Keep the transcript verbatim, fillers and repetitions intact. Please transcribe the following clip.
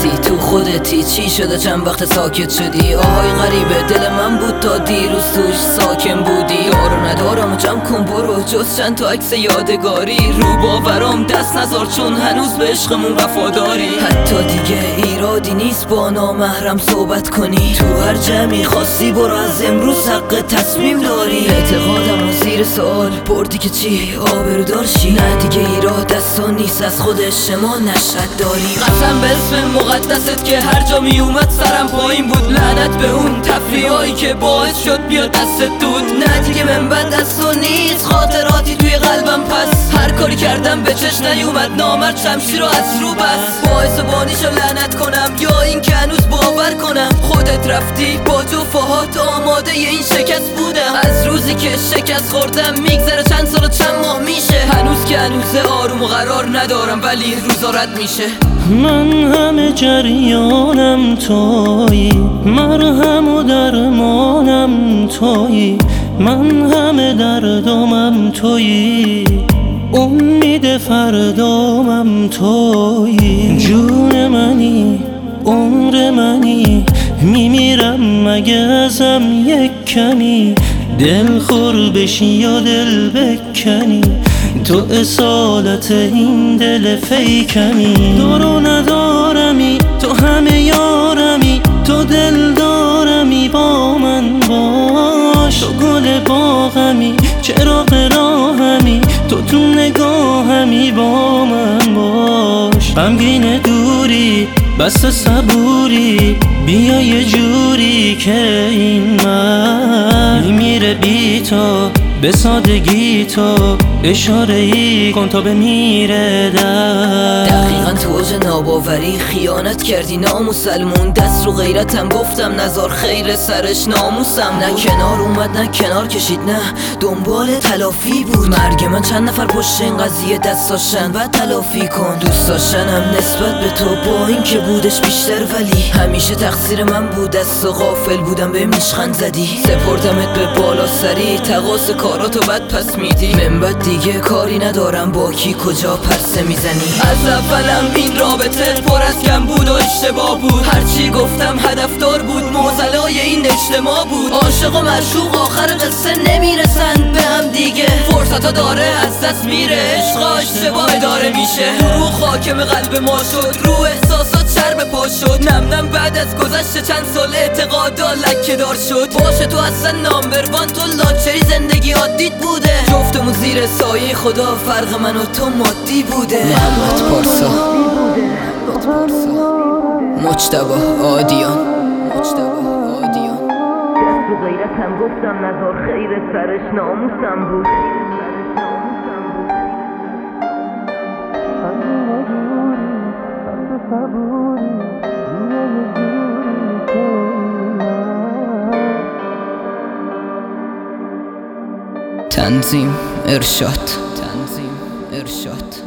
کسی تو خودتی چی شده چند وقت ساکت شدی؟ آهای غریبه دل من بود تا دیروز توش ساکن بودی. دارو ندارم و جمع کن برو جز چند تا عکس یادگاری رو باورم دست نزار چون هنوز به عشقمون وفاداری. حتی دیگه ایرادی نیست با نامحرم صحبت کنی، تو هر جمعی خاصی برو از امروز حق تصمیم داری. اعتقادم و زیر سوال بردی که چی آبرودار شی، نه دیگه ایراد دستا نیست از خود شما نشد داری. قسم به اسم مقدست که هر جا می اومد سرم پایین بود، لعنت به اون تفریحایی که باعث شد بیاد دستت دود. نه دیگه من بد از تو نیست خاطراتی توی قلبم، پس هر کاری کردم به چش نیومد نامرد شمشیر رو از رو بس. باعث بانیشو لعنت کنم یا این که هنوز باور کنم خودت رفتی با جفاهات آماده ی این شکست بودم. از روزی که شکست خوردم میگذره چند سال و چند ماه میشه، هنوز که هنوز آروم و قرار ندارم ولی روزا رد میشه. من همه جریانم تویی، مرهم و درمانم تویی، من همه دردامم تویی، امید فردامم تویی. جون منی عمر منی، میمیرم مگه ازم یک کمی دلخور بشی یا دل بکنی. تو اصالت این دل فیکمی، دارو ندارمی تو همه یارمی، تو دل دارمی با من باش. تو گل باغمی چراغ راهمی، تو تو نگاهمی با من باش. غمگین دوری بس صبوری، بیا یه جوری که این من میمیره بی تو به سادگی، تو اشاره ای کن تا بمیره در. دقیقا تو اوج ناباوری خیانت کردی نامسلمون، دست رو غیرتم گفتم نزار خیر سرش ناموسم. نه کنار اومد نه کنار کشید نه دنبال تلافی بود، مرگ من چند نفر پشت این قضیه دست داشتن و تلافی کن. دوست داشتنم نسبت به تو با این که بودش بیشتر، ولی همیشه تقصیر من بود دست و غافل بودم به میشخند زدی. سپردمت به بالا سری تقاس کاراتو بد پس میدی، من بعد دیگه کاری ندارم با کی کجا پرسه میزنی. از اولم این رابطه پر از کم بود و اشتباه بود، هرچی گفتم هدفدار بود موزلای این اجتماع بود. عاشق و معشوق آخر قصه نمیرسن به هم دیگه، فرصتا داره از دست میره، عشق اشتباه داره میشه. رو حاکم قلب ما شد، رو احساسات شرم پا شد، نم نم بعد از گذشت چند سال اعتقادا لکه دار شد. باشه تو اصلا نامبروان، تو لاچری زندگی عادیت بوده، جفتمون زیر سایه خدا فرق من و تو مادی بوده. محمد پارسا مجتبی آدیان مجتبی آدیان. دست و غیرتم گفتم نزار خیر سرش ناموسم بود. تنظیم ارشاد تنظیم ارشاد